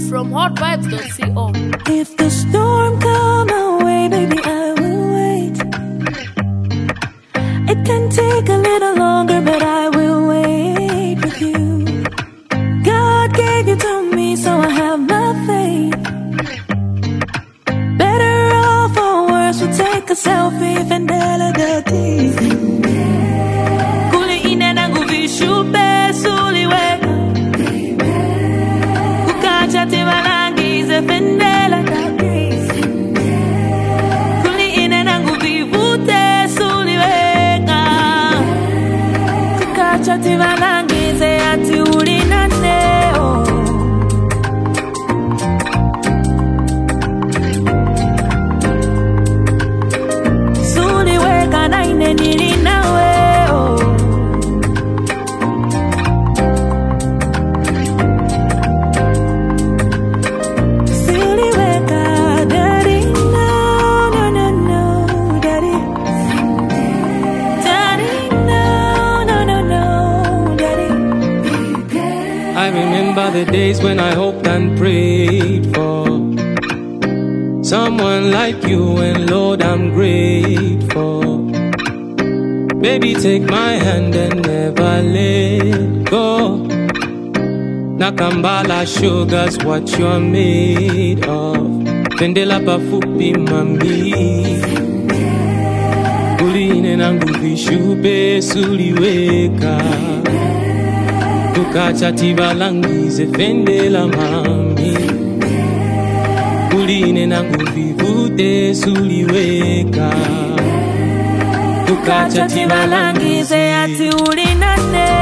from hotvibes.co. If the storm come my way, baby, I will wait. It can take a little longer, but I will wait with you. God gave you to me, so I have my faith. Better off or worse, we'll take a selfie, fidelity. Kuli ine nangu vishupe suliwe. Kukacha timalangize fidelity. Kuli ine nangu vivute suliweka. Kukacha timalangize ati ulinaneo. Suliweka na ine nilinawe. I remember the days when I hoped and prayed for someone like you, and Lord, I'm grateful. Baby, take my hand and never let go. Nakambala sugar's what you're made of. Pendela pafupi mami. Kuline nangu vishupe suliweka. Kukacha tibalangize fendela mami. Kuline nangu vivute suliweka. Kukacha tibalangize ati ulinane.